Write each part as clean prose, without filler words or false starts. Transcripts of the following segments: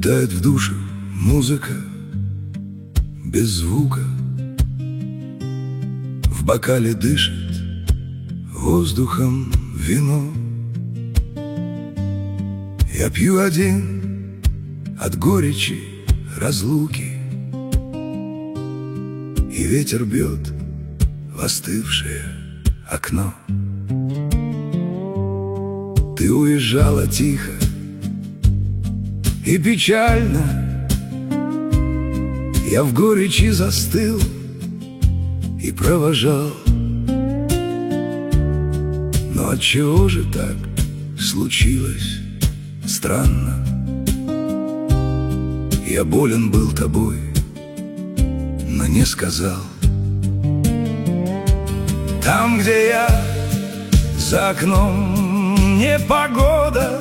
Улетает в душу музыка без звука, в бокале дышит воздухом вино. Я пью один от горечи разлуки, и ветер бьет в остывшее окно. Ты уезжала тихо и печально, я в горечи застыл и провожал. Но отчего же так случилось странно? Я болен был тобой, но не сказал. Там, где я, за окном непогода.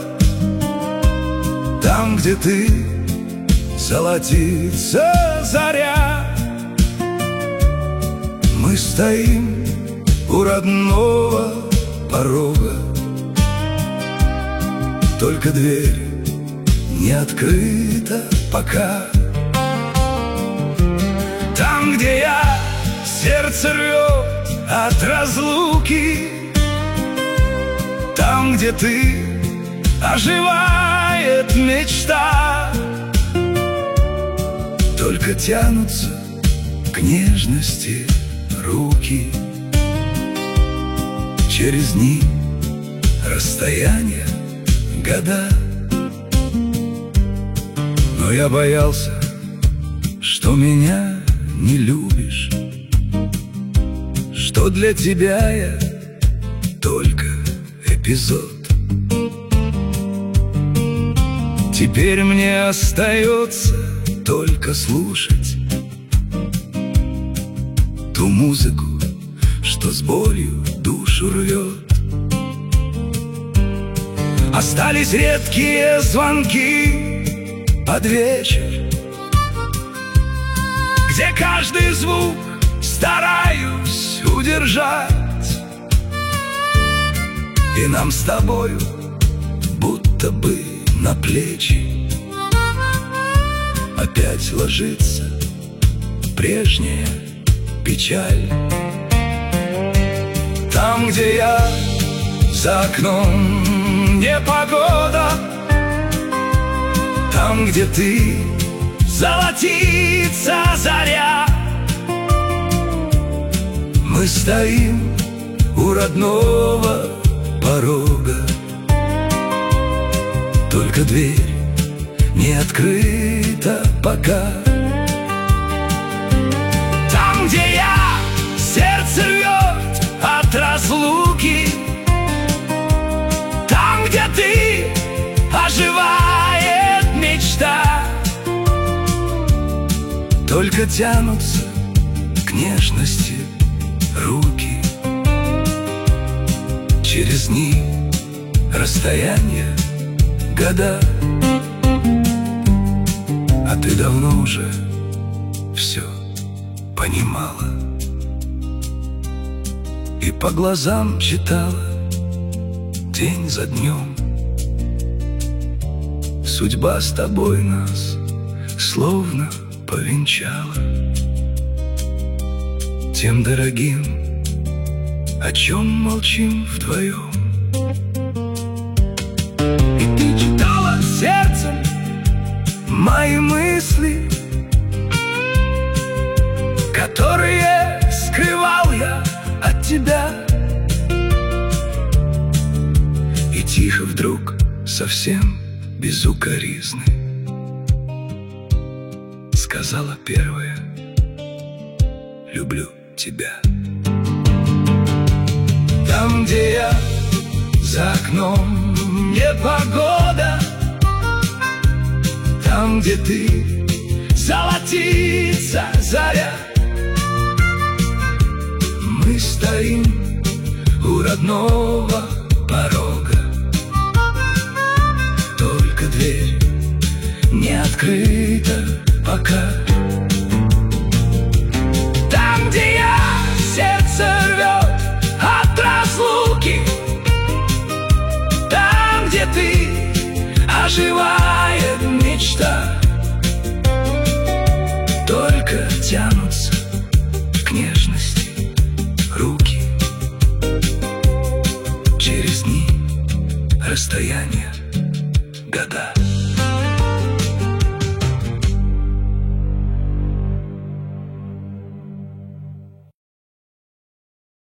Там, где ты, золотится заря. Мы стоим у родного порога, только дверь не открыта пока. Там, где я, сердце рвет от разлуки. Там, где ты, оживает мечта. Только тянутся к нежности руки. Через дни, расстояние, года. Но я боялся, что меня не любишь, что для тебя я только эпизод. Теперь мне остается только слушать ту музыку, что с болью душу рвет. Остались редкие звонки под вечер, где каждый звук стараюсь удержать. И нам с тобою будто бы на плечи опять ложится прежняя печаль. Там, где я, за окном непогода. Там, где ты, золотится заря. Мы стоим у родного порога, только дверь не открыта пока. Там, где я, сердце рвет от разлуки. Там, где ты, оживает мечта. Только тянутся к нежности руки. Через дни, расстояние, года. А ты давно уже все понимала и по глазам читала день за днем. Судьба с тобой нас словно повенчала тем дорогим, о чем молчим вдвоем. И ты читала сердцем мои мысли, которые скрывал я от тебя. И тихо вдруг, совсем без укоризны, сказала первая: люблю тебя. Там, где я, за окном непогода. Там, где ты, золотится заря. Мы стоим у родного порога, только дверь не открыта пока. Там, где я, сердце рвет от разлуки. Там, где ты, оживает мир. мечта, только тянутся к нежности руки. Через дни, расстояния, года.